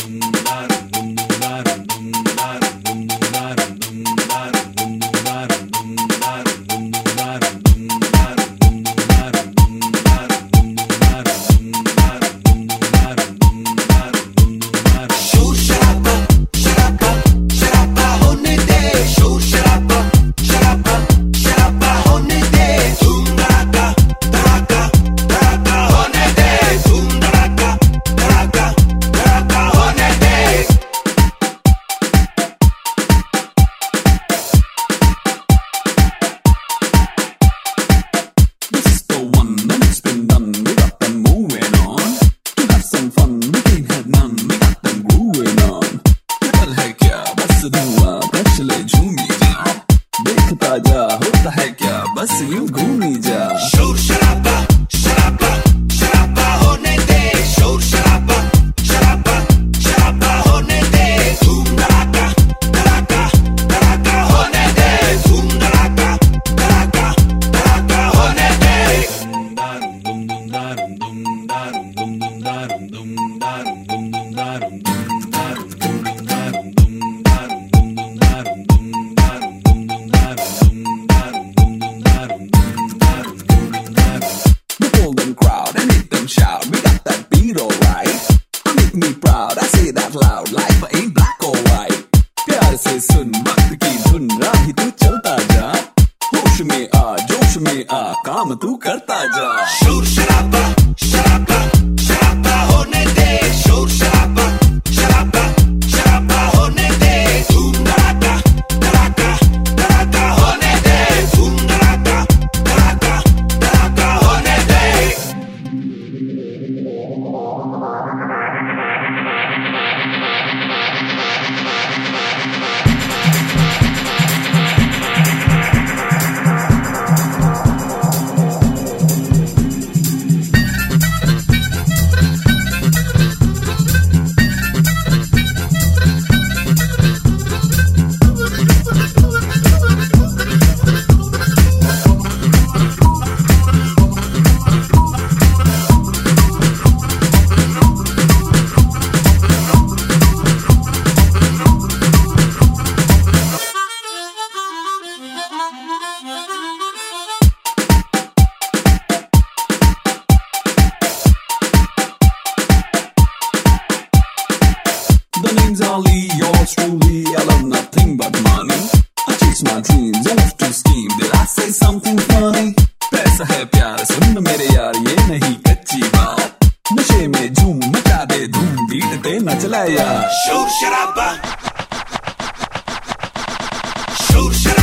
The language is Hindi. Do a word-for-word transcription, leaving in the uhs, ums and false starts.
जा होता है क्या बस यूं घूमी जा। शोर शराबा शराबा शराबा होने दे, शोर शराबा शराबा शराबा होने दे, धूम धड़ाका धड़ाका धड़ाका होने दे, धूम धड़ाका धड़ाका धड़ाका होने दे। दुम दुम दारुम दुम दारुम दुम दुम दारुम दुम दारुम दुम दुम दारुम दुम दारुम दुम दुम दारुम दुम दारुम दुम दुम दारुम दुम दारुम दुम दुम दारुम crowd and make them shout. We got that beat alright. I make me proud. I say that loud. Life ain't black or white. प्यार से सुन वक्त की धुन, राही तू चलता जा, होश में आ जोश में आ काम तू करता जा। शोर शराबा शराबा शराबा होने दे, शोर शराबा शराबा शराबा होने दे, धूम धड़ाका धड़ाका धड़ाका होने दे, धूम धड़ाका धड़ाका धड़ाका होने दे। The name's Ali, yours truly. I love nothing but money. I chase my dreams, I love to scheme. Did I say something funny? पैसा है प्यार सुन मेरे यार, ये नहीं कच्ची बात। नशे में झूम मचा दे धूम, बीट पे नच ले यार। शोर शराबा शोर शराबा